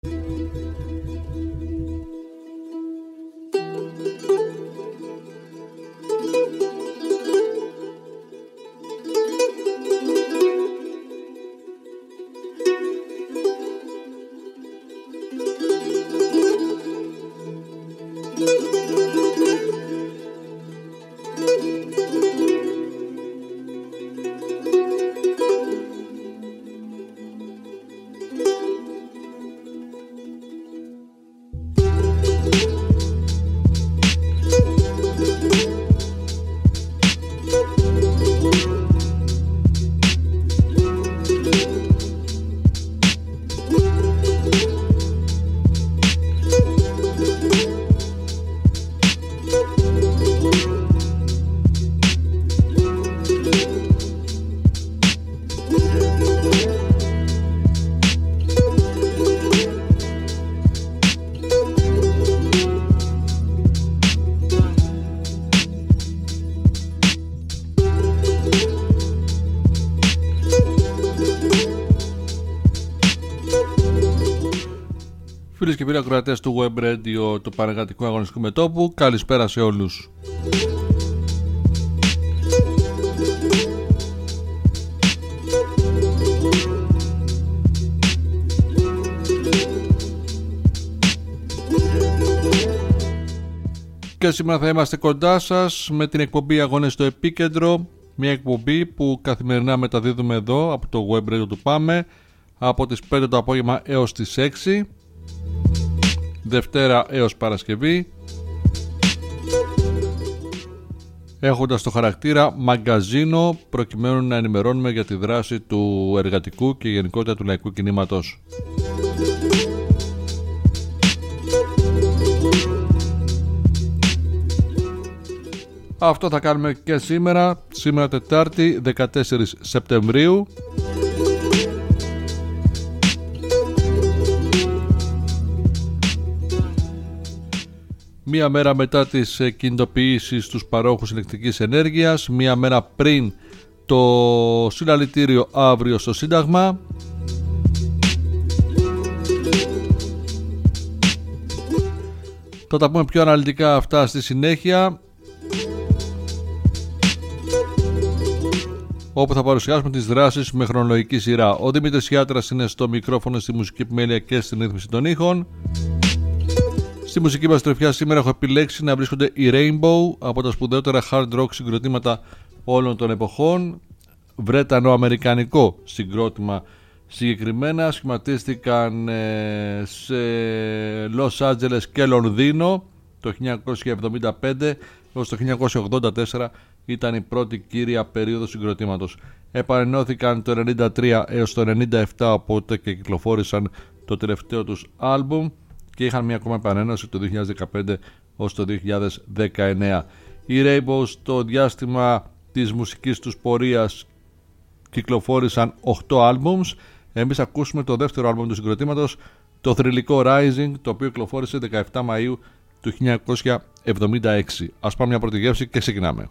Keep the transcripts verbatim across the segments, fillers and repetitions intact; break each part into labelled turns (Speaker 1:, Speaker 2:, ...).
Speaker 1: Φίλες και φίλοι ακροατές του Web Radio, του Πανεργατικού Αγωνιστικού Μετώπου, καλησπέρα σε όλους. Και σήμερα θα είμαστε κοντά σας με την εκπομπή Αγώνες στο Επίκεντρο, μια εκπομπή που καθημερινά μεταδίδουμε εδώ από το Web Radio του Πάμε από τις πέντε το απόγευμα έως τις έξι, Δευτέρα έως Παρασκευή, έχοντας το χαρακτήρα μαγκαζίνο προκειμένου να ενημερώνουμε για τη δράση του εργατικού και γενικότερα του λαϊκού κινήματος. Αυτό θα κάνουμε και σήμερα, σήμερα Τετάρτη δεκατέσσερις Σεπτεμβρίου. Μία μέρα μετά τις κινητοποιήσεις στους παρόχους ηλεκτρικής ενέργειας, μία μέρα πριν το συλλαλητήριο αύριο στο Σύνταγμα. Θα τα πούμε πιο αναλυτικά αυτά στη συνέχεια, όπου θα παρουσιάσουμε τις δράσεις με χρονολογική σειρά. Ο Δημήτρης Γιάτρας είναι στο μικρόφωνο, στη μουσική επιμέλεια και στην ρύθμιση των ήχων. Στη μουσική μας τροφιά σήμερα έχω επιλέξει να βρίσκονται οι Rainbow, από τα σπουδαιότερα hard rock συγκροτήματα όλων των εποχών. Βρετανο-αμερικανικό συγκρότημα συγκεκριμένα, σχηματίστηκαν ε, σε Λος Άντζελες και Λονδίνο το χίλια εννιακόσια εβδομήντα πέντε έως το χίλια εννιακόσια ογδόντα τέσσερα, ήταν η πρώτη κύρια περίοδος συγκροτήματος. Επανενώθηκαν το ενενήντα τρία έως το ενενήντα επτά, οπότε και κυκλοφόρησαν το τελευταίο τους άλμπουμ και είχαν μια ακόμα επανένωση το δύο χιλιάδες δεκαπέντε ως το δύο χιλιάδες δεκαεννέα. Οι Rainbow στο διάστημα της μουσικής τους πορείας κυκλοφόρησαν οκτώ άλμπουμς. Εμείς ακούσουμε το δεύτερο άλμπουμ του συγκροτήματος, το θρυλικό Rising, το οποίο κυκλοφόρησε δεκαεπτά Μαΐου του χίλια εννιακόσια εβδομήντα έξι. Ας πάμε μια πρώτη γεύση και ξεκινάμε.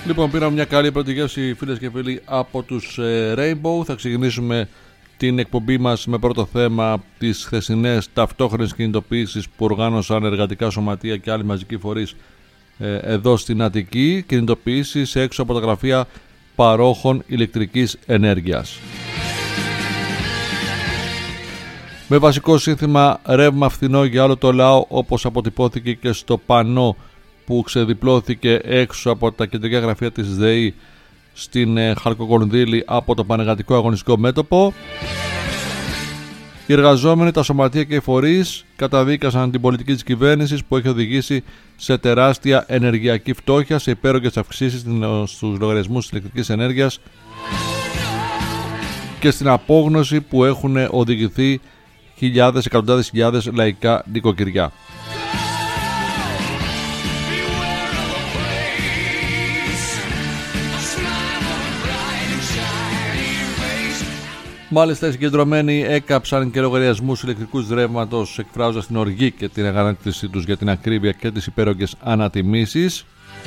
Speaker 1: Λοιπόν, πήραμε μια καλή πρώτη γεύση, φίλες και φίλοι, από τους ε, Rainbow. Θα ξεκινήσουμε την εκπομπή μας με πρώτο θέμα τις χθεσινές ταυτόχρονες κινητοποιήσεις που οργάνωσαν εργατικά σωματεία και άλλοι μαζικοί φορείς ε, εδώ στην Αττική. Κινητοποιήσεις έξω από τα γραφεία παρόχων ηλεκτρικής ενέργειας. Με βασικό σύνθημα ρεύμα φθηνό για όλο το λαό, όπως αποτυπώθηκε και στο πανό που ξεδιπλώθηκε έξω από τα κεντρικά γραφεία της ΔΕΗ στην ε, Χαλκοκονδύλη από το Πανεργατικό Αγωνιστικό Μέτωπο. Οι εργαζόμενοι, τα σωματεία και οι φορείς καταδίκασαν την πολιτική της κυβέρνησης που έχει οδηγήσει σε τεράστια ενεργειακή φτώχεια, σε υπέρογγες αυξήσεις στους λογαριασμούς της ηλεκτρικής ενέργειας και στην απόγνωση που έχουν οδηγηθεί χιλιάδες, εκατοντάδες χιλιάδες λαϊκά νοικοκυριά. Μάλιστα, οι συγκεντρωμένοι έκαψαν και λογαριασμούς ηλεκτρικούς ρεύματος, εκφράζοντας την οργή και την αγανάκτησή τους για την ακρίβεια και τις υπέρογγες ανατιμήσεις.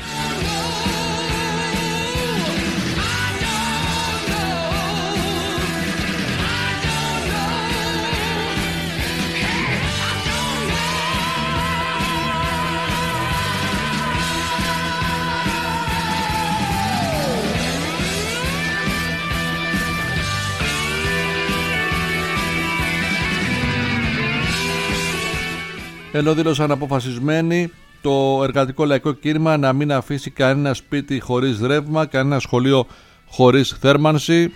Speaker 1: Ενώ δήλωσαν αποφασισμένοι το εργατικό λαϊκό κίνημα να μην αφήσει κανένα σπίτι χωρίς ρεύμα, κανένα σχολείο χωρίς θέρμανση.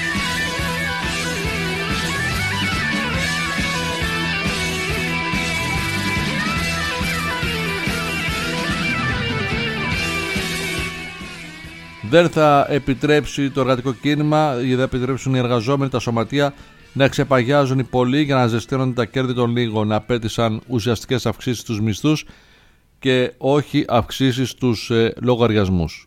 Speaker 1: Δεν θα επιτρέψει το εργατικό κίνημα, δεν θα επιτρέψουν οι εργαζόμενοι, τα σωματεία, να ξεπαγιάζουν οι πολλοί για να ζεσταίνονται τα κέρδη των λίγων. Απέτησαν ουσιαστικές αυξήσεις στους μισθούς και όχι αυξήσεις στους ε, λογαριασμούς.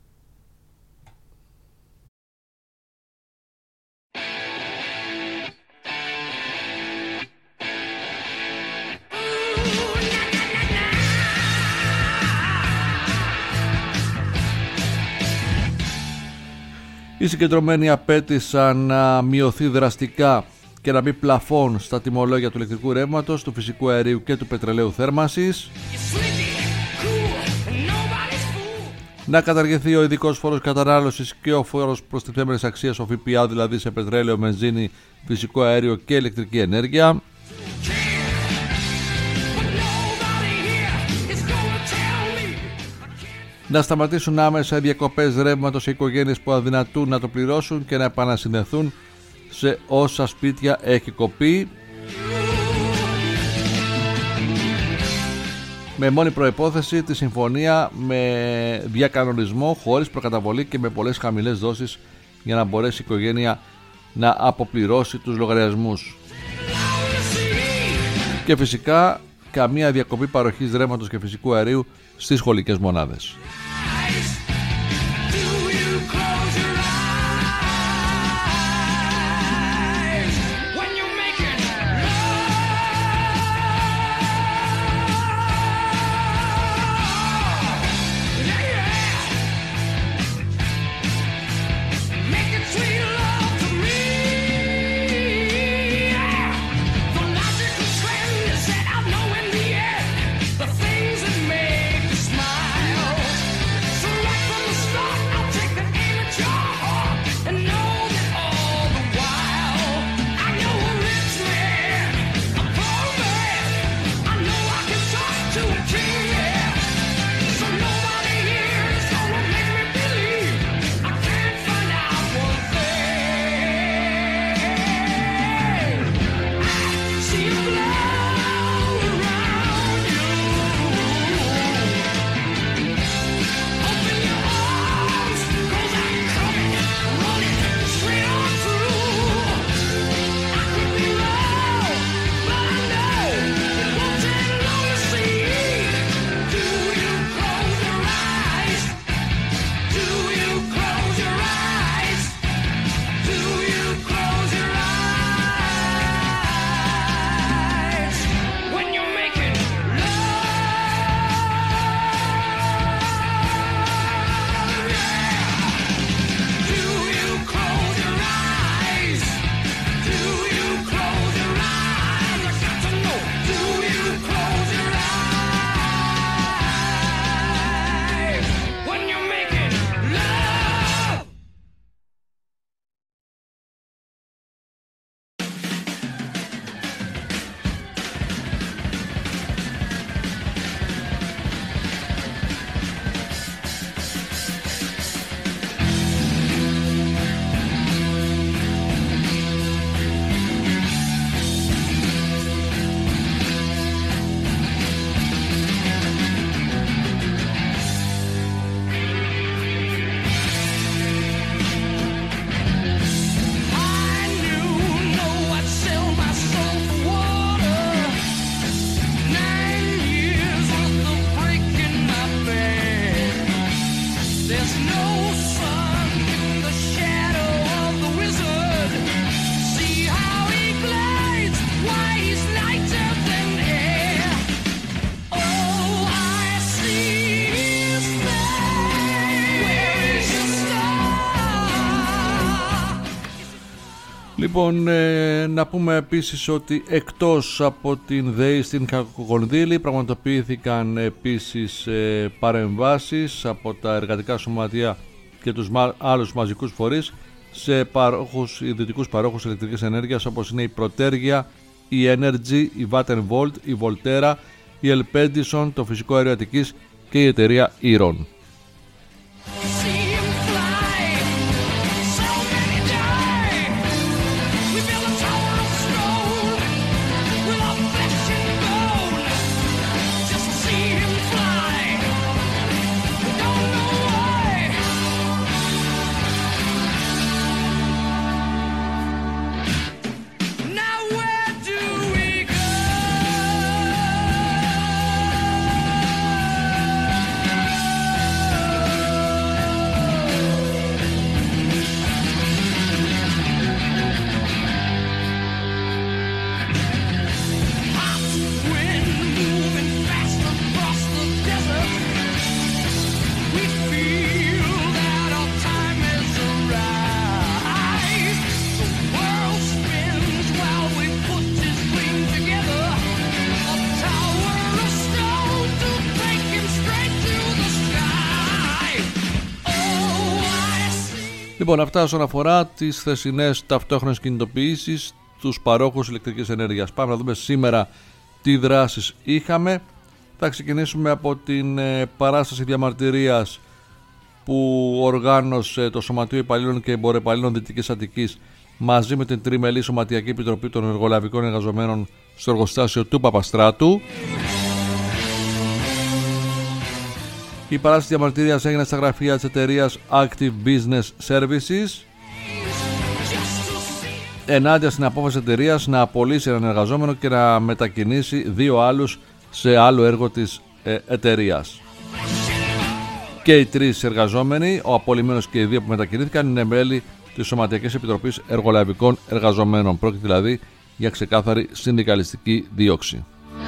Speaker 1: Οι συγκεντρωμένοι απέτησαν να μειωθεί δραστικά και να μπει πλαφόν στα τιμολόγια του ηλεκτρικού ρεύματος, του φυσικού αερίου και του πετρελαίου θέρμανσης, να καταργηθεί ο ειδικός φόρος κατανάλωσης και ο φόρος προστιθέμενης αξίας, ο ΦΠΑ, δηλαδή σε πετρέλαιο, βενζίνη, φυσικό αέριο και ηλεκτρική ενέργεια, να σταματήσουν άμεσα οι διακοπές ρεύματος σε οικογένειες που αδυνατούν να το πληρώσουν και να επανασυνδεθούν σε όσα σπίτια έχει κοπεί, με μόνη προϋπόθεση τη συμφωνία με διακανονισμό, χωρίς προκαταβολή και με πολλές χαμηλές δόσεις για να μπορέσει η οικογένεια να αποπληρώσει τους λογαριασμούς. Και φυσικά καμία διακοπή παροχής ρεύματος και φυσικού αερίου στις σχολικές μονάδες. Λοιπόν, ε, να πούμε επίσης ότι εκτός από την ΔΕΗ στην Κακοκονδύλη πραγματοποιήθηκαν επίσης ε, παρεμβάσεις από τα εργατικά σωματεία και τους μα, άλλους μαζικούς φορείς σε παρόχους, ιδιωτικούς παρόχους ηλεκτρικής ενέργειας, όπως είναι η Πρωτέργεια, η Energy, η Vattenfall, η Volterra, η Elpedison, το Φυσικό Αέριο Αττικής και η εταιρεία Iron. Λοιπόν, αυτά όσον αφορά τις θεσινές ταυτόχρονες κινητοποιήσεις στους παρόχους ηλεκτρικής ενέργειας. Πάμε να δούμε σήμερα τι δράσεις είχαμε. Θα ξεκινήσουμε από την ε, παράσταση διαμαρτυρίας που οργάνωσε το Σωματείο Υπαλλήλων και Εμπορεπαλλήλων Δυτικής Αττικής μαζί με την Τριμελή Σωματιακή Επιτροπή των Εργολαβικών Εργαζομένων στο εργοστάσιο του Παπαστράτου. Η παράσταση διαμαρτυρίας έγινε στα γραφεία της εταιρείας Active Business Services ενάντια στην απόφαση της εταιρείας να απολύσει έναν εργαζόμενο και να μετακινήσει δύο άλλους σε άλλο έργο της ε, εταιρείας. Και οι τρεις εργαζόμενοι, ο απολυμένος και οι δύο που μετακινήθηκαν, είναι μέλη της Σωματιακής Επιτροπής Εργολαβικών Εργαζομένων. Πρόκειται δηλαδή για ξεκάθαρη συνδικαλιστική δίωξη.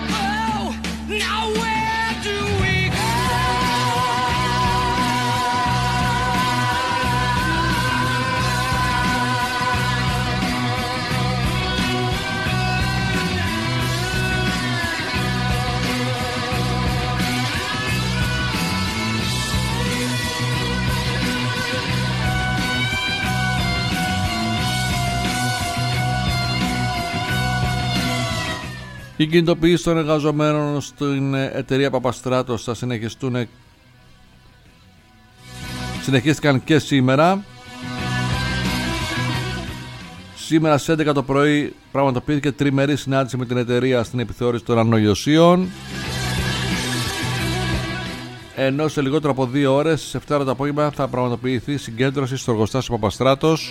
Speaker 1: Οι κινητοποιήσεις των εργαζομένων στην εταιρεία Παπαστράτος θα συνεχιστούν, συνεχίστηκαν και σήμερα. Σήμερα στις έντεκα το πρωί πραγματοποιήθηκε τριμερή συνάντηση με την εταιρεία στην επιθεώρηση των ανογειωσίων. Ενώ σε λιγότερο από δύο ώρες, στις επτά το απόγευμα, θα πραγματοποιηθεί συγκέντρωση στο εργοστάσιο Παπαστράτος.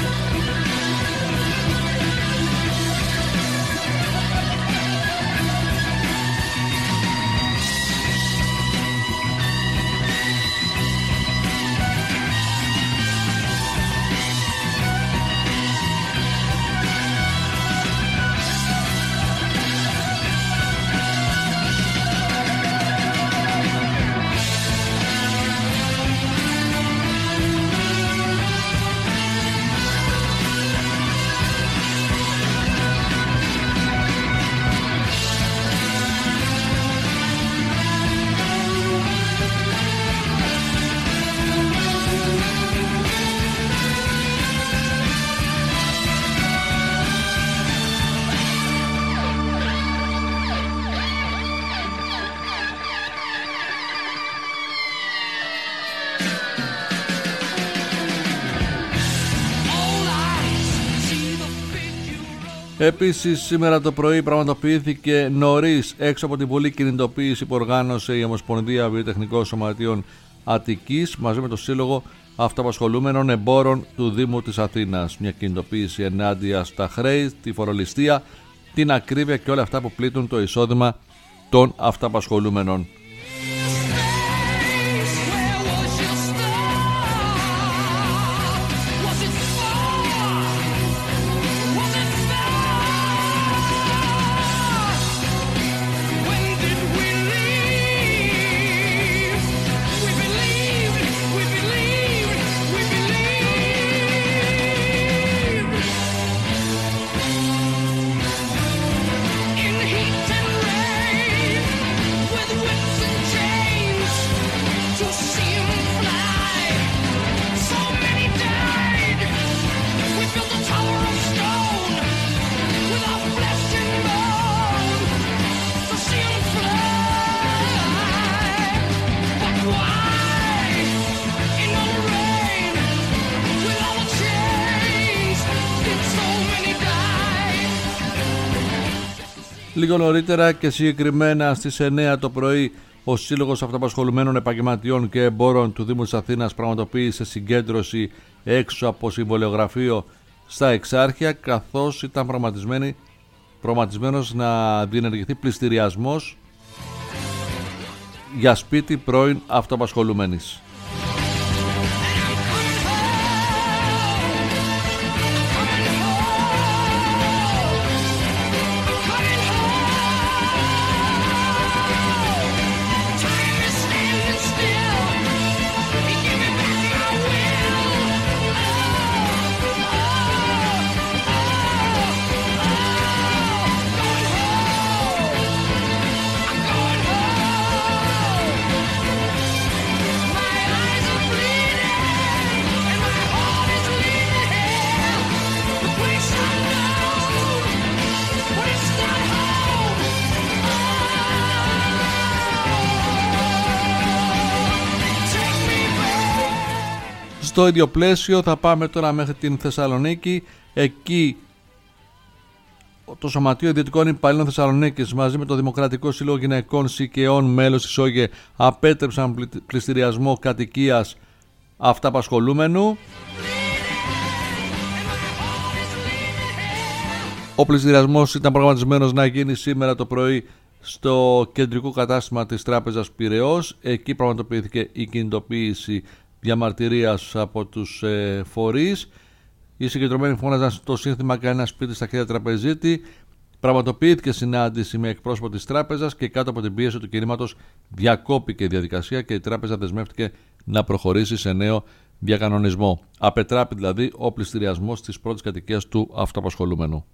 Speaker 1: Επίσης σήμερα το πρωί πραγματοποιήθηκε νωρίς έξω από την Βουλή κινητοποίηση που οργάνωσε η Ομοσπονδία Βιοτεχνικών Σωματείων Αττικής μαζί με το Σύλλογο Αυτοαπασχολούμενων Εμπόρων του Δήμου της Αθήνας. Μια κινητοποίηση ενάντια στα χρέη, τη φορολιστία, την ακρίβεια και όλα αυτά που πλήττουν το εισόδημα των αυτοαπασχολούμενων. Λίγο νωρίτερα και συγκεκριμένα στις εννέα το πρωί, ο Σύλλογος Αυτοαπασχολουμένων Επαγγελματιών και Εμπόρων του Δήμου της Αθήνας πραγματοποίησε συγκέντρωση έξω από συμβολιογραφείο στα Εξάρχεια, καθώς ήταν προγραμματισμένος να διενεργηθεί πληστηριασμός για σπίτι πρώην αυτοαπασχολουμένης. Στο ίδιο πλαίσιο θα πάμε τώρα μέχρι την Θεσσαλονίκη. Εκεί το Σωματείο Ιδιωτικών Υπαλλήλων Θεσσαλονίκης μαζί με το Δημοκρατικό Σύλλογο Γυναικών Σικαιών μέλος της ΟΓΕ απέτρεψαν πληστηριασμό κατοικίας αυταπασχολούμενου. Ο πληστηριασμός ήταν προγραμματισμένος να γίνει σήμερα το πρωί στο κεντρικό κατάστημα της Τράπεζας Πειραιώς. Εκεί πραγματοποιήθηκε η κινητοποίηση διαμαρτυρίας από τους ε, φορείς. Οι συγκεντρωμένοι φώναζαν στο σύνθημα «Κανένα σπίτι στα χέρια τραπεζίτη». Πραγματοποιήθηκε συνάντηση με εκπρόσωπο της τράπεζας και κάτω από την πίεση του κινήματος διακόπηκε η διαδικασία και η τράπεζα δεσμεύτηκε να προχωρήσει σε νέο διακανονισμό. Απετράπη δηλαδή ο πληστηριασμός της πρώτης κατοικίας του αυτοαπασχολούμενου.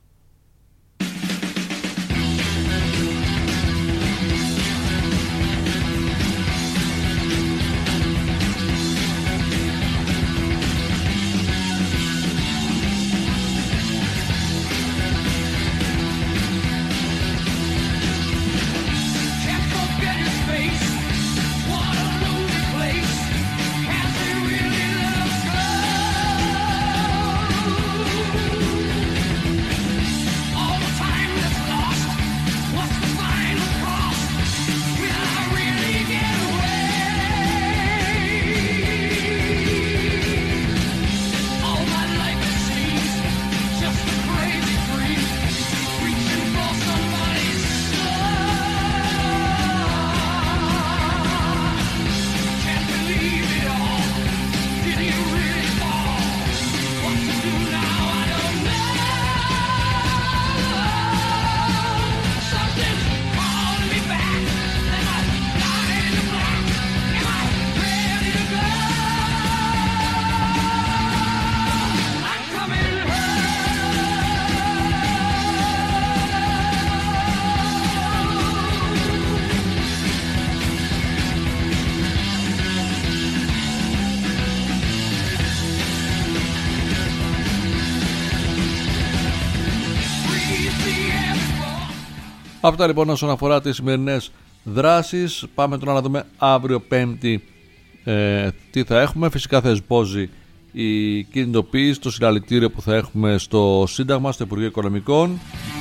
Speaker 1: Αυτά λοιπόν όσον αφορά τις σημερινές δράσεις. Πάμε τώρα να δούμε αύριο Πέμπτη ε, τι θα έχουμε. Φυσικά θα εσπόζει η κινητοποίηση, το συλλαλητήριο που θα έχουμε στο Σύνταγμα, στο Υπουργείο Οικονομικών.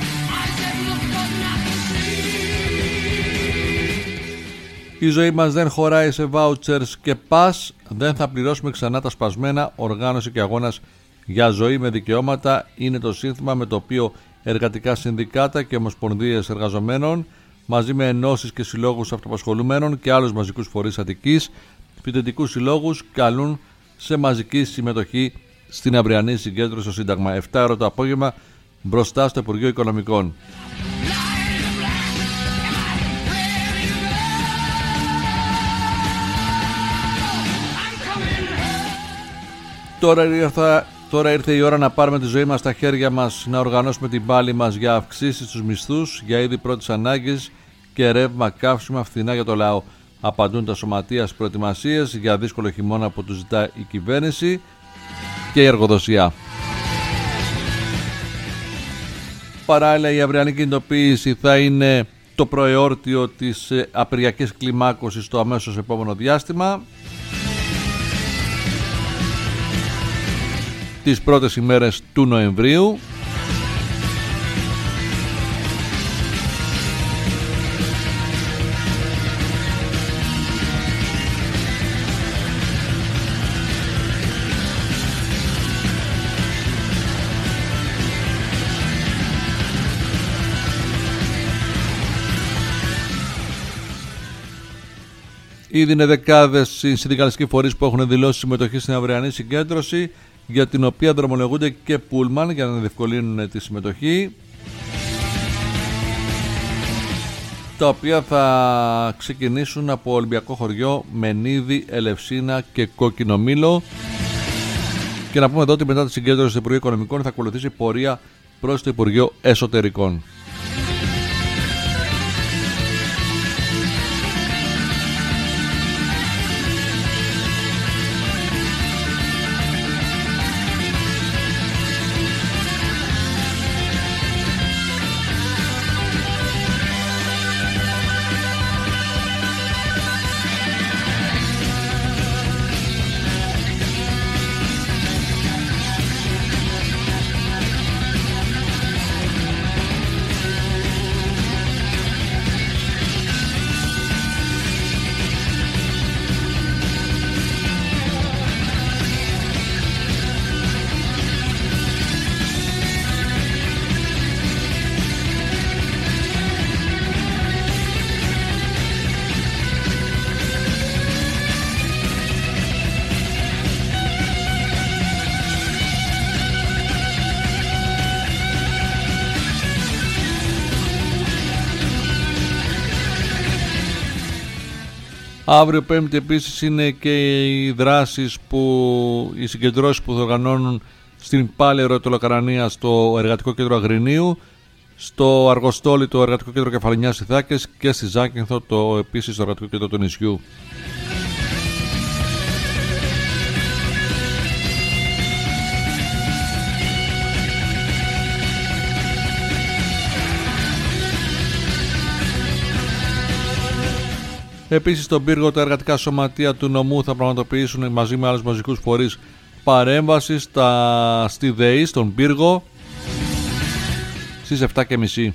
Speaker 1: Η ζωή μας δεν χωράει σε vouchers και pass. Δεν θα πληρώσουμε ξανά τα σπασμένα. Οργάνωση και αγώνας για ζωή με δικαιώματα είναι το σύνθημα με το οποίο εργατικά συνδικάτα και ομοσπονδίες εργαζομένων μαζί με ενώσεις και συλλόγους αυτοαπασχολουμένων και άλλους μαζικούς φορείς Αττικής, φοιτητικούς συλλόγους καλούν σε μαζική συμμετοχή στην αυριανή συγκέντρωση στο Σύνταγμα. επτά ώρα το απόγευμα μπροστά στο Υπουργείο Οικονομικών. Τώρα ήρθα Τώρα ήρθε η ώρα να πάρουμε τη ζωή μας στα χέρια μας, να οργανώσουμε την πάλη μας για αυξήσεις στους μισθούς, για είδη πρώτης ανάγκης και ρεύμα, καύσιμα φθηνά για το λαό. Απαντούν τα σωματεία στις προετοιμασίες για δύσκολο χειμώνα που τους ζητά η κυβέρνηση και η εργοδοσία. Παράλληλα, η αυριανή κινητοποίηση θα είναι το προεόρτιο της απεργιακής κλιμάκωσης στο αμέσως επόμενο διάστημα. Τις πρώτες ημέρες του Νοεμβρίου. Ήδη είναι δεκάδες οι συνδικαλιστικοί φορείς που έχουν δηλώσει συμμετοχή στην αυριανή συγκέντρωση, για την οποία δρομολογούνται και πούλμαν για να διευκολύνουν τη συμμετοχή, τα οποία θα ξεκινήσουν από Ολυμπιακό Χωριό, Μενίδη, Ελευσίνα και Κόκκινο Μήλο. Και να πούμε εδώ ότι μετά τη συγκέντρωση του Υπουργείου Οικονομικών θα ακολουθήσει πορεία προς το Υπουργείο Εσωτερικών. Αύριο Πέμπτη επίσης είναι και οι δράσεις που, οι συγκεντρώσεις που θα οργανώνουν στην Πάλη Ερωτολοκαρανία στο Εργατικό Κέντρο Αγρινίου, στο Αργοστόλι το Εργατικό Κέντρο Κεφαλονιάς Ιθάκες και στη Ζάκυνθο το επίσης το Εργατικό Κέντρο του νησιού. Επίσης στον Πύργο τα εργατικά σωματεία του νομού θα πραγματοποιήσουν μαζί με άλλους μαζικούς φορείς παρέμβαση στα... στη ΔΕΗ, στον Πύργο στις επτά και μισή.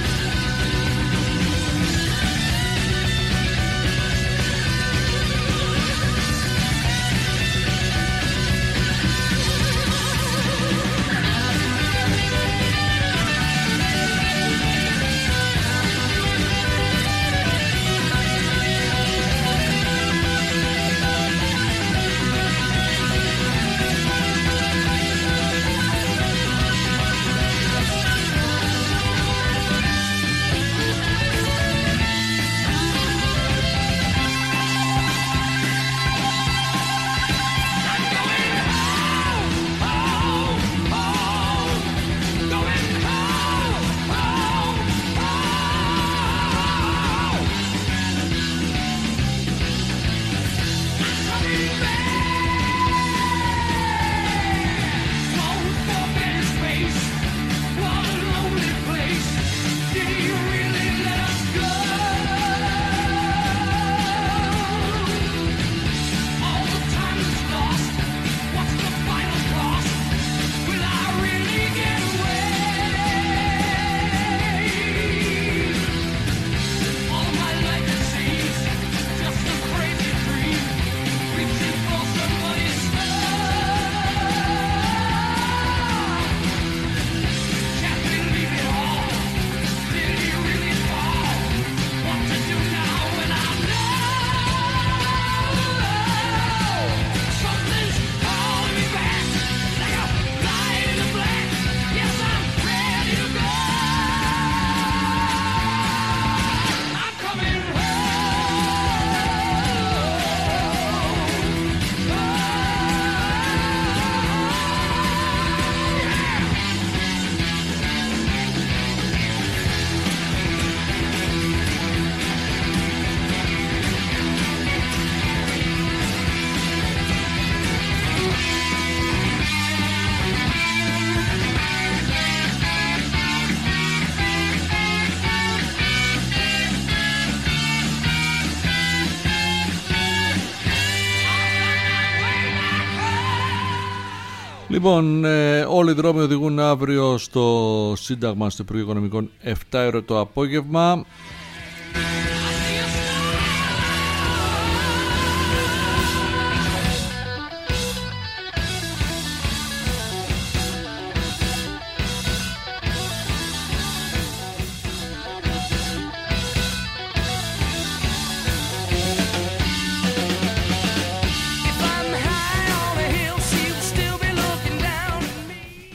Speaker 1: Λοιπόν, ε, όλοι οι δρόμοι οδηγούν αύριο στο Σύνταγμα, στο Υπουργείο Οικονομικών, επτά ώρα το απόγευμα.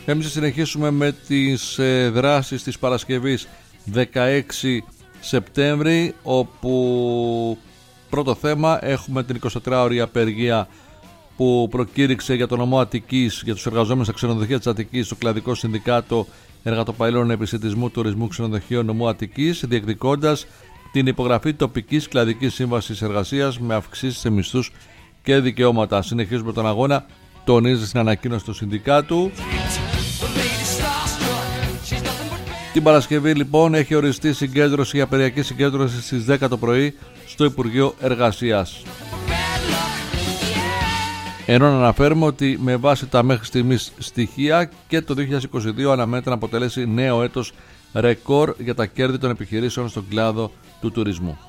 Speaker 1: Εμείς θα συνεχίσουμε με τις ε, δράσεις της Παρασκευής δεκαέξι Σεπτέμβρη, όπου πρώτο θέμα έχουμε την εικοσιτετράωρη απεργία που προκήρυξε για τον νομό Αττικής, για τους εργαζόμενους στα ξενοδοχεία της Αττικής, το Κλαδικό Συνδικάτο Εργατοπαελλών Επισιτισμού Τουρισμού Ξενοδοχείων νομού Αττικής, διεκδικώντας την υπογραφή τοπικής κλαδικής σύμβασης εργασίας με αυξήσεις σε μισθούς και δικαιώματα. Συνεχίζουμε τον αγώνα, τονίζει στην ανακοίνωση του Συνδικάτου. Την Παρασκευή λοιπόν έχει οριστεί συγκέντρωση, η απεργιακή συγκέντρωση στις δέκα το πρωί στο Υπουργείο Εργασίας. Ενώ να αναφέρουμε ότι με βάση τα μέχρι στιγμής στοιχεία και το δύο χιλιάδες είκοσι δύο αναμένεται να αποτελέσει νέο έτος ρεκόρ για τα κέρδη των επιχειρήσεων στον κλάδο του τουρισμού.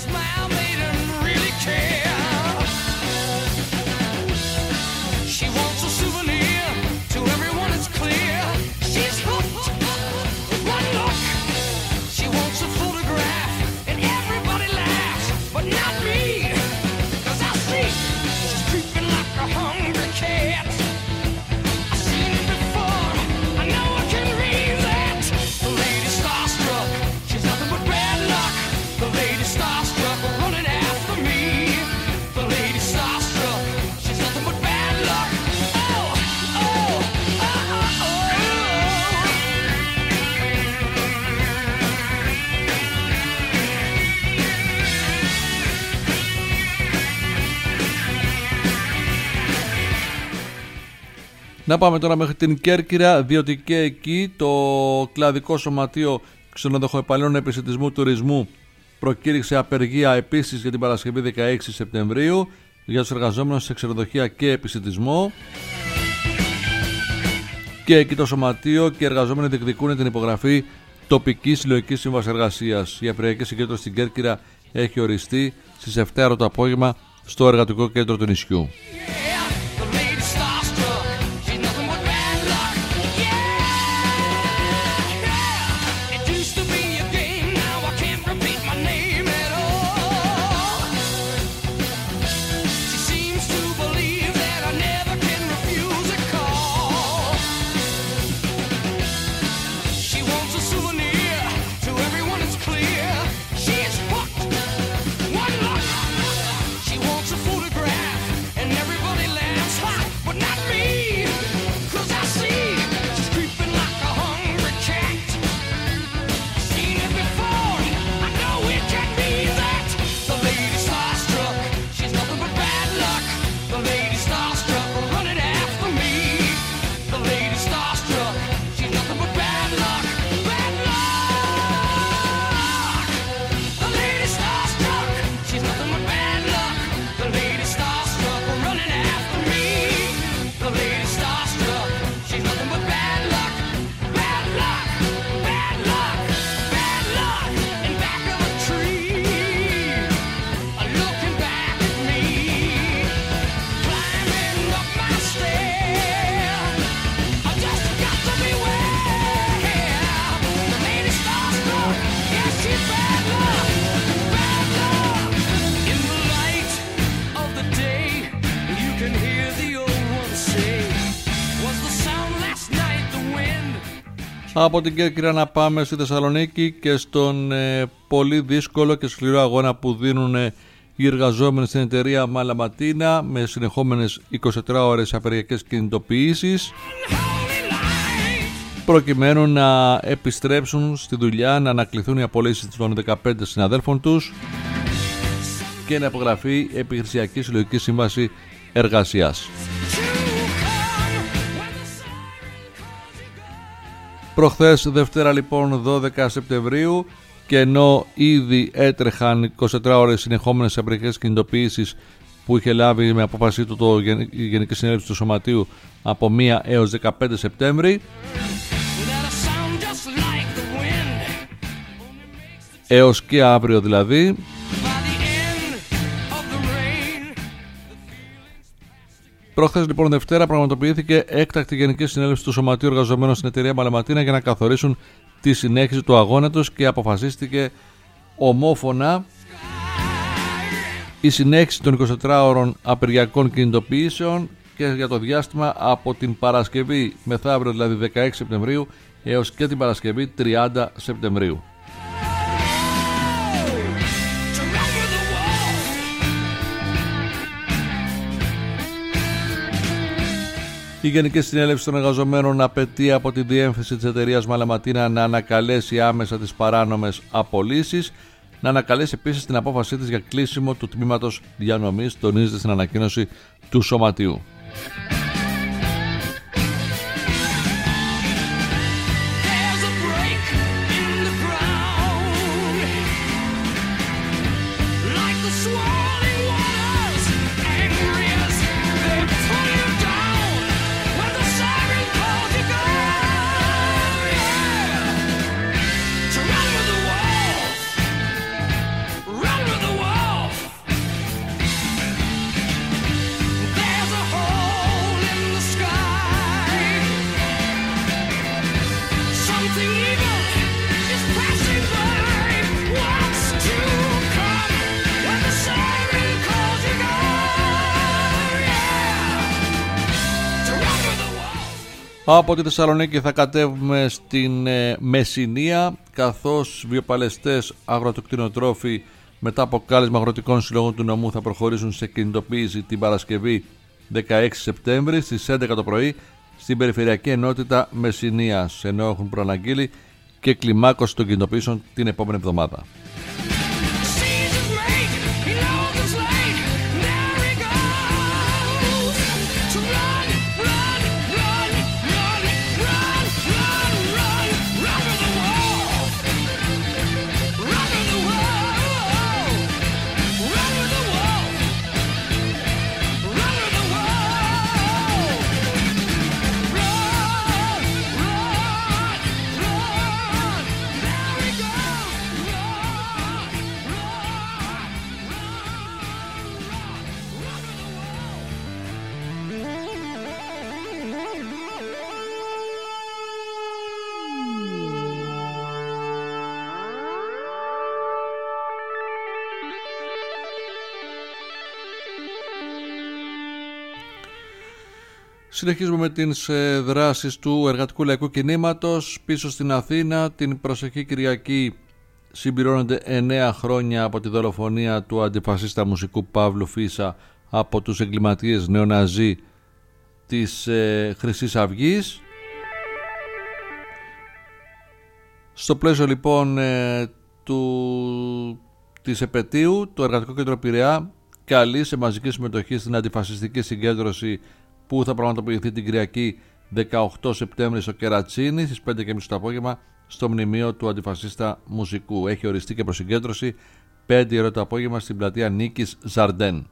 Speaker 1: Να πάμε τώρα μέχρι την Κέρκυρα, διότι και εκεί το Κλαδικό Σωματείο Ξενοδοχοϊπαλλήλων Επισιτισμού Τουρισμού προκήρυξε απεργία επίσης για την Παρασκευή δεκαέξι Σεπτεμβρίου για τους εργαζόμενους σε ξενοδοχεία και επισιτισμό. Και εκεί το Σωματείο και οι εργαζόμενοι διεκδικούν την υπογραφή τοπικής συλλογικής σύμβασης εργασίας. Η απεργιακή συγκέντρωση στην Κέρκυρα έχει οριστεί στις επτά το απόγευμα στο εργατικό κέντρο του νησιού. Από την Κέρκυρα να πάμε στη Θεσσαλονίκη και στον ε, πολύ δύσκολο και σκληρό αγώνα που δίνουν ε, οι εργαζόμενοι στην εταιρεία Μαλαματίνα με συνεχόμενες εικοσιτετράωρες απεργιακές κινητοποιήσεις προκειμένου να επιστρέψουν στη δουλειά, να ανακληθούν οι απολύσεις των δεκαπέντε συναδέλφων τους και να υπογραφεί επιχειρησιακή συλλογική σύμβαση εργασίας. Προχθές Δευτέρα λοιπόν δώδεκα Σεπτεμβρίου και ενώ ήδη έτρεχαν εικοσιτετράωρες συνεχόμενες απεργιακές κινητοποιήσεις που είχε λάβει με απόφασή του το, η Γενική Συνέλευση του Σωματείου από μία έως δεκαπέντε Σεπτέμβρη, έως και αύριο δηλαδή, προχθές λοιπόν Δευτέρα πραγματοποιήθηκε έκτακτη Γενική Συνέλευση του Σωματείου Εργαζομένων στην εταιρεία Μαλαματίνα για να καθορίσουν τη συνέχιση του αγώνα τους και αποφασίστηκε ομόφωνα η συνέχιση των εικοσιτετράωρων απεργιακών κινητοποιήσεων και για το διάστημα από την Παρασκευή μεθαύριο, δηλαδή δεκαέξι Σεπτεμβρίου, έως και την Παρασκευή τριάντα Σεπτεμβρίου. Η Γενική Συνέλευση των Εργαζομένων απαιτεί από τη διεύθυνση της εταιρείας Μαλαματίνα να ανακαλέσει άμεσα τις παράνομες απολύσεις, να ανακαλέσει επίσης την απόφασή της για κλείσιμο του τμήματος διανομής, τονίζεται στην ανακοίνωση του Σωματείου. Από τη Θεσσαλονίκη θα κατέβουμε στην ε, Μεσσηνία, καθώς βιοπαλαιστές αγροτοκτηνοτρόφοι μετά από κάλεσμα αγροτικών συλλογών του νομού θα προχωρήσουν σε κινητοποίηση την Παρασκευή δεκαέξι Σεπτέμβρη στις έντεκα το πρωί στην Περιφερειακή Ενότητα Μεσσηνίας, ενώ έχουν προαναγγείλει και κλιμάκωση των κινητοποιήσεων την επόμενη εβδομάδα. Συνεχίζουμε με τις ε, δράσεις του Εργατικού Λαϊκού Κινήματος. Πίσω στην Αθήνα, την προσεχή Κυριακή συμπληρώνονται εννέα χρόνια από τη δολοφονία του αντιφασίστα μουσικού Παύλου Φίσα από τους εγκληματίες νεοναζί της ε, Χρυσής Αυγής. Στο πλαίσιο λοιπόν ε, του, της επετείου, το Εργατικό Κέντρο Πειραιά καλεί σε μαζική συμμετοχή στην αντιφασιστική συγκέντρωση που θα πραγματοποιηθεί την Κυριακή δεκαοκτώ Σεπτέμβρη στο Κερατσίνι στις πέντε και μισή το απόγευμα στο μνημείο του αντιφασίστα μουσικού. Έχει οριστεί και προσυγκέντρωση πέντε η ώρα το απόγευμα στην πλατεία Νίκης Ζαρντέν.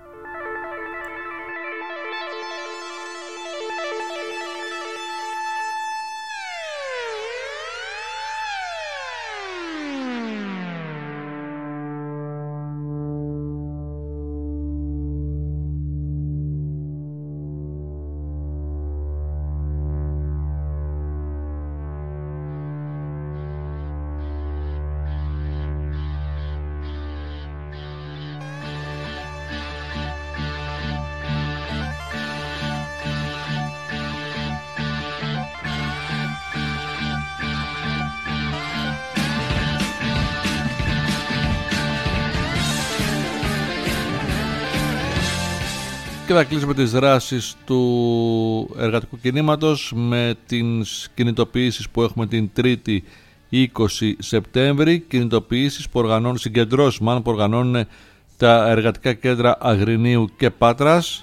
Speaker 1: Και θα κλείσουμε τις δράσεις του εργατικού κινήματος με τις κινητοποιήσεις που έχουμε την Τρίτη είκοσι Σεπτέμβρη. Κινητοποιήσεις που οργανώνουν, συγκεντρώσεις μάλλον που οργανώνουν τα εργατικά κέντρα Αγρινίου και Πάτρας.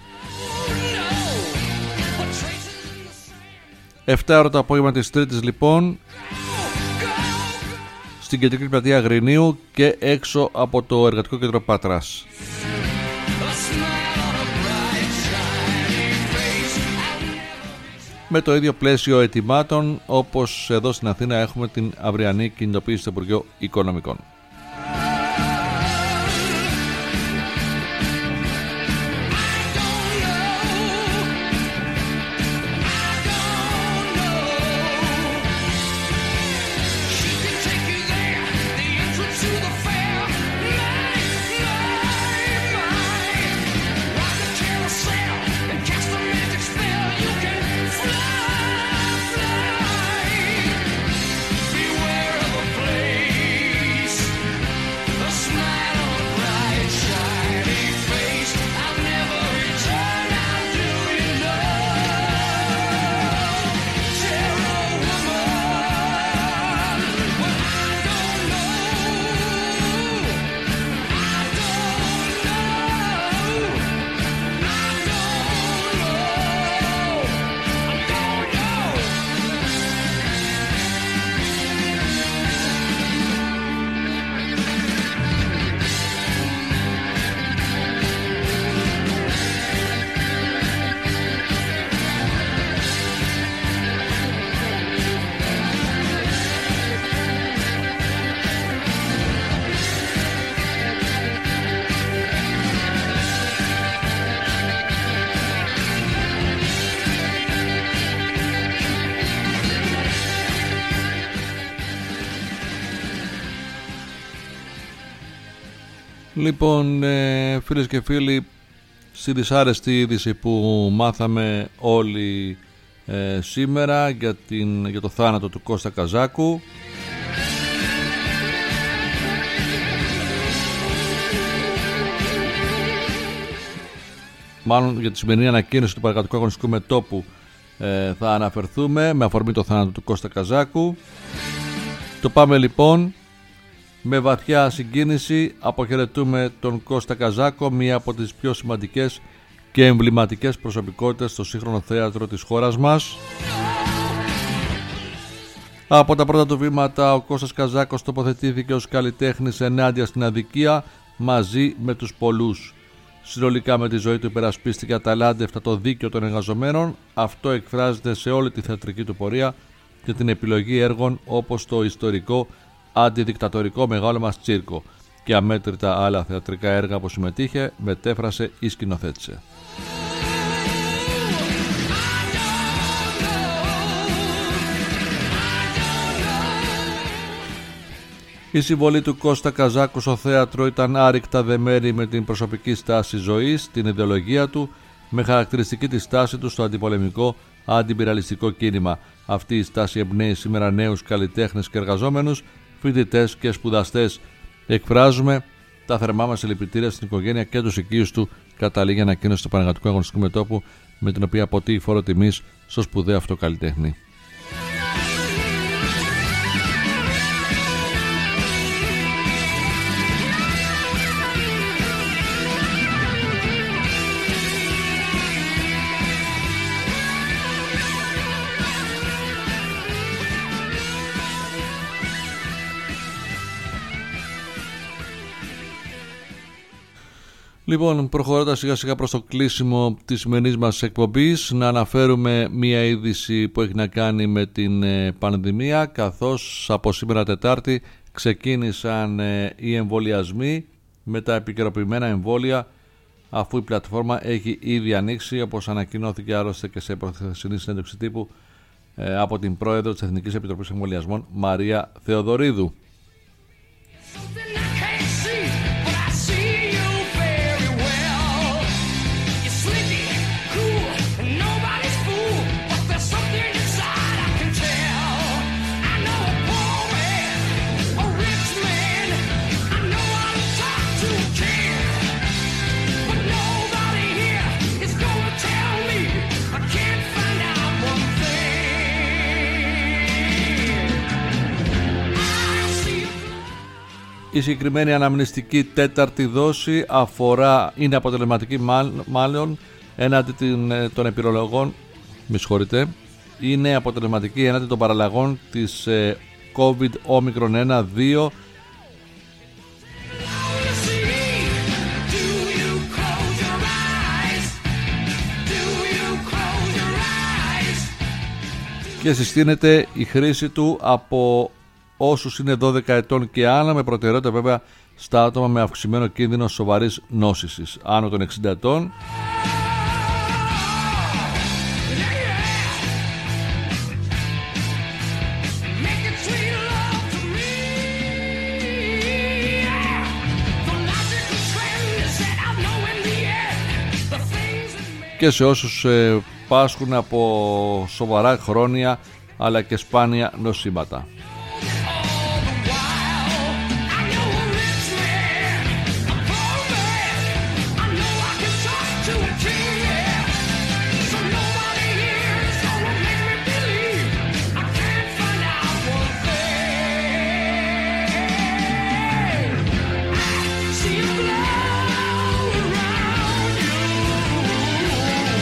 Speaker 1: επτά ώρα το απόγευμα της Τρίτης λοιπόν στην κεντρική πλατεία Αγρινίου και έξω από το εργατικό κέντρο Πάτρας. Με το ίδιο πλαίσιο ετοιμάτων όπως εδώ στην Αθήνα έχουμε την αυριανή κινητοποίηση στο Υπουργείο Οικονομικών.
Speaker 2: Cast
Speaker 1: Λοιπόν, ε, φίλες και φίλοι, στη δυσάρεστη είδηση που μάθαμε όλοι ε, σήμερα για, την, για το θάνατο του Κώστα Καζάκου, μάλλον για τη σημερινή ανακοίνωση του Παρακατοικού Αγωνιστικού Μετώπου ε, θα αναφερθούμε με αφορμή το θάνατο του Κώστα Καζάκου. Το πάμε λοιπόν. Με βαθιά συγκίνηση αποχαιρετούμε τον Κώστα Καζάκο, μία από τις πιο σημαντικές και εμβληματικές προσωπικότητες στο σύγχρονο θέατρο της χώρας μας. Από τα πρώτα του βήματα ο Κώστας Καζάκος τοποθετήθηκε ως καλλιτέχνης ενάντια στην αδικία μαζί με τους πολλούς. Συνολικά με τη ζωή του υπερασπίστηκε αταλάντευτα το δίκαιο των εργαζομένων. Αυτό εκφράζεται σε όλη τη θεατρική του πορεία και την επιλογή έργων όπως το ιστορικό αντιδικτατορικό μεγάλο μας τσίρκο και αμέτρητα άλλα θεατρικά έργα που συμμετείχε, μετέφρασε ή σκηνοθέτησε. Η συμβολή του Κώστα Καζάκου στο θέατρο ήταν άρρηκτα δεμένη με την προσωπική στάση ζωής, την ιδεολογία του, με χαρακτηριστική τη στάση του στο αντιπολεμικό αντιπυραλιστικό κίνημα. Αυτή η στάση εμπνέει σήμερα νέους καλλιτέχνες και εργαζόμενους, φοιτητές και σπουδαστές. Εκφράζουμε τα θερμά μας συλληπιτήρια στην οικογένεια και τους οικείους του, καταλήγει ανακοίνωση του Πανεγατικού Αγωνιστικού Μετώπου, με την οποία αποτείει φόρο τιμής στο σπουδαίο αυτό καλλιτέχνη. Λοιπόν, προχωρώντας σιγά σιγά προς το κλείσιμο της σημερινής μας εκπομπής, να αναφέρουμε μία είδηση που έχει να κάνει με την πανδημία, καθώς από σήμερα Τετάρτη ξεκίνησαν οι εμβολιασμοί με τα επικαιροποιημένα εμβόλια, αφού η πλατφόρμα έχει ήδη ανοίξει, όπως ανακοινώθηκε άλλωστε και σε προχθεσινή συνέντευξη τύπου από την πρόεδρο της Εθνικής Επιτροπής Εμβολιασμών, Μαρία Θεοδωρίδου. Η συγκεκριμένη αναμνηστική τέταρτη δόση αφορά, είναι αποτελεσματική μάλλον έναντι των επιρρολογών, με συγχωρείτε, είναι αποτελεσματική έναντι των παραλλαγών της ε, COVID όμικρον ένα δύο και συστήνεται η χρήση του από όσους είναι δώδεκα ετών και άνω, με προτεραιότητα βέβαια στα άτομα με αυξημένο κίνδυνο σοβαρής νόσησης άνω των εξήντα ετών. Και σε όσους ε, πάσχουν από σοβαρά χρόνια αλλά και σπάνια νοσήματα.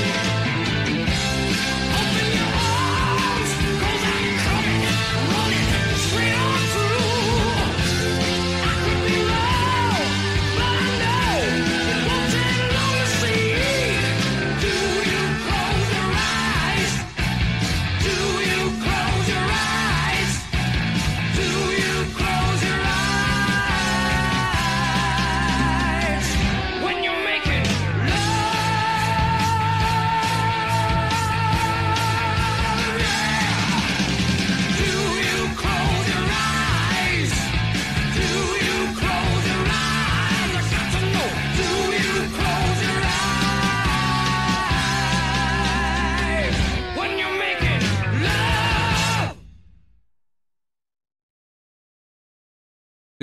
Speaker 2: Running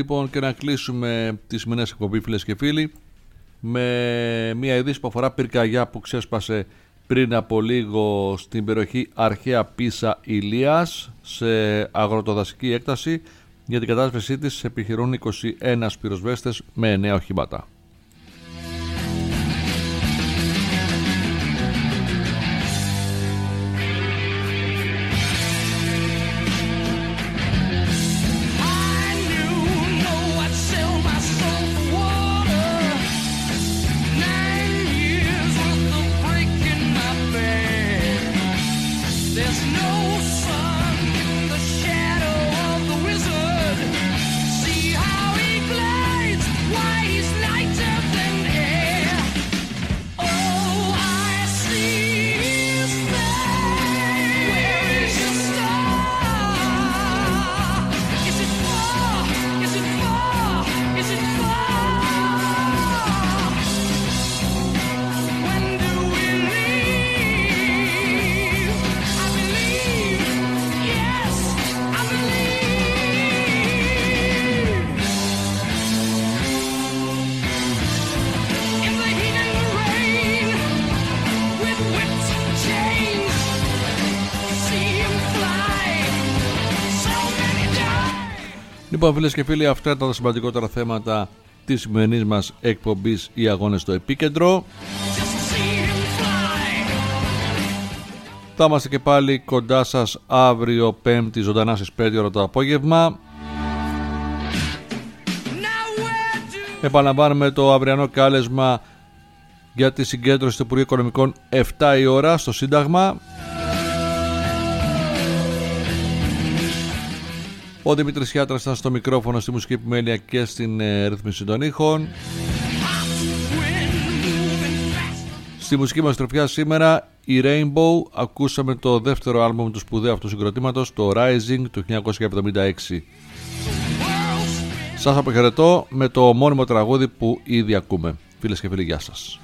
Speaker 1: Λοιπόν, και να κλείσουμε τη σημερινή εκπομπή, φίλες και φίλοι, με μια είδηση που αφορά πυρκαγιά που ξέσπασε πριν από λίγο στην περιοχή Αρχαία Πίσα Ηλίας σε αγροτοδασική έκταση. Για την κατάσβεσή της επιχειρούν είκοσι ένα πυροσβέστες με εννέα οχήματα. Λοιπόν, φίλες και φίλοι, αυτά ήταν τα σημαντικότερα θέματα της σημερινής μας εκπομπής «Οι αγώνες στο επίκεντρο». Θα είμαστε και πάλι κοντά σας αύριο Πέμπτη ζωντανά στις πέντε ώρα το απόγευμα. Επαναλαμβάνουμε το αυριανό κάλεσμα για τη συγκέντρωση του Υπουργείου Οικονομικών επτά η ώρα στο Σύνταγμα. Ο Δημήτρης Χιάτρας ήταν στο μικρόφωνο, στη μουσική επιμέλεια και στην ε, ρύθμιση των ήχων. Στη μουσική μας τροφιά σήμερα η Rainbow, ακούσαμε το δεύτερο άλμπουμ του σπουδαίου αυτού συγκροτήματος, το Rising του χίλια εννιακόσια εβδομήντα έξι. Σας αποχαιρετώ με το μόνιμο τραγούδι που ήδη ακούμε. Φίλες και φίλοι, γεια σας.